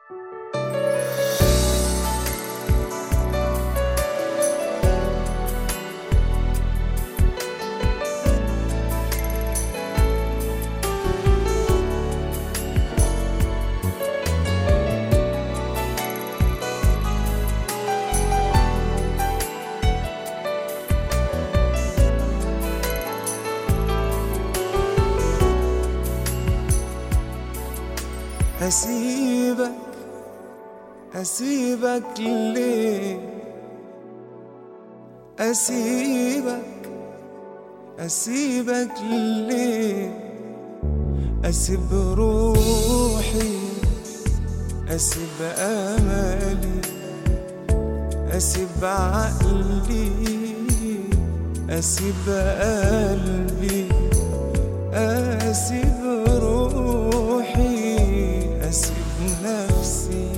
أسيبك ليه؟ أسيبك ليه؟ أسيب روحي، أسيب أملي، أسيب عقلي، أسيب قلبي، أسيب روحي، أسيب نفسي،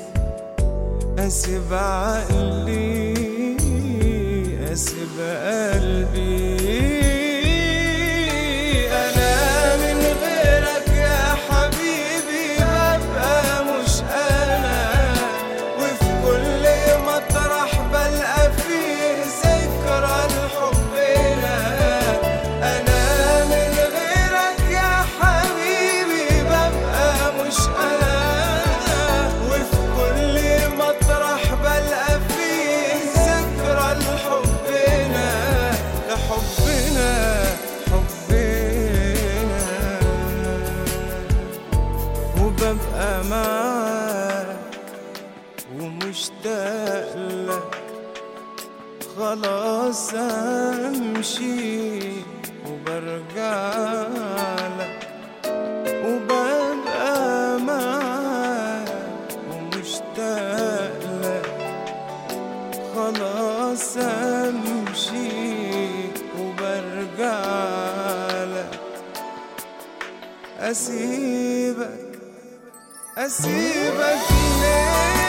أسيب عقلي، أسيب قلبي. أنا من غيرك يا حبيبي ببقى مش أنا، وفي كل مطرح بلقى فيه ذكرى لحبنا. أنا من غيرك يا حبيبي ببقى مش أنا، وفي كل مطرح بلقى فيه ذكرى لحبنا، لحبنا، حبنا. وببقى معاك ومشتاق لك، خلاص امشي وبرجع لك. وببقى معاك ومشتاق لك، خلاص امشي وبرجع لك. أسيبك ليه؟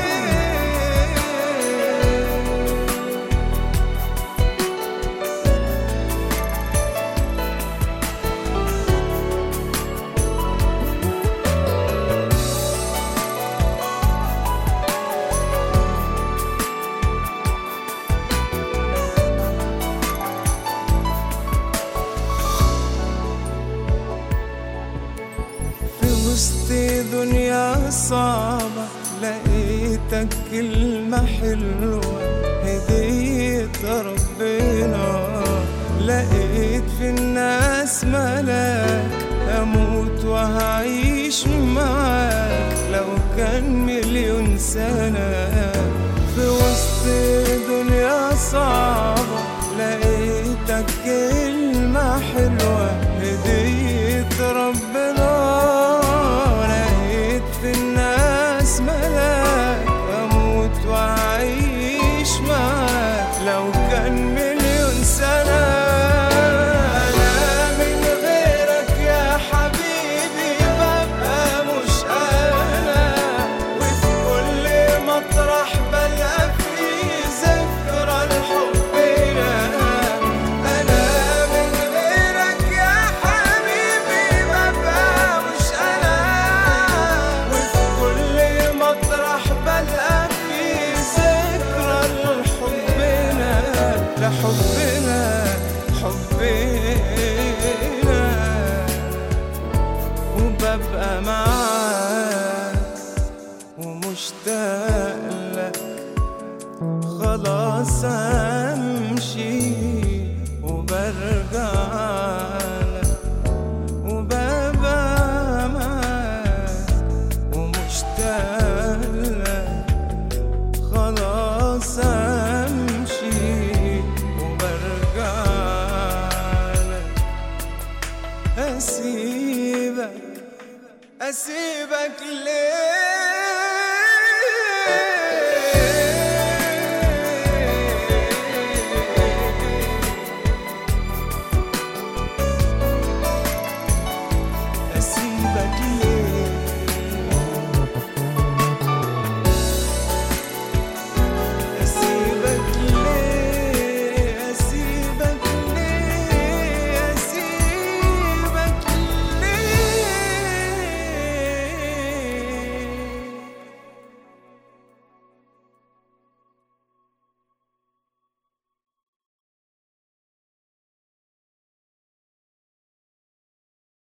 وسط دنيا صعبة لقيتك كلمة حلوة، هدية ربنا. لقيت في الناس ملاك، أموت وهعيش معاك لو كان مليون سنة. في وسط دنيا صعبة لقيتك كلمة حلوة، هدية ربنا. في الناس ملاك، أموت وأعيش معاك لو كان مليون سنة. أنا من غيرك يا حبيبي ببقى مش أنا، وفي كل مطرح بلقى فيه ذكرى لحبنا. أنا من غيرك يا حبيبي ببقى مش أنا، لحبنا، حبنا. وببقى معاك ومشتاق لك، خلاص امشي وبرجع لك. وببقى معاك ومشتاق لك، خلاص امشي وبرجع لك. أسيبك ليه؟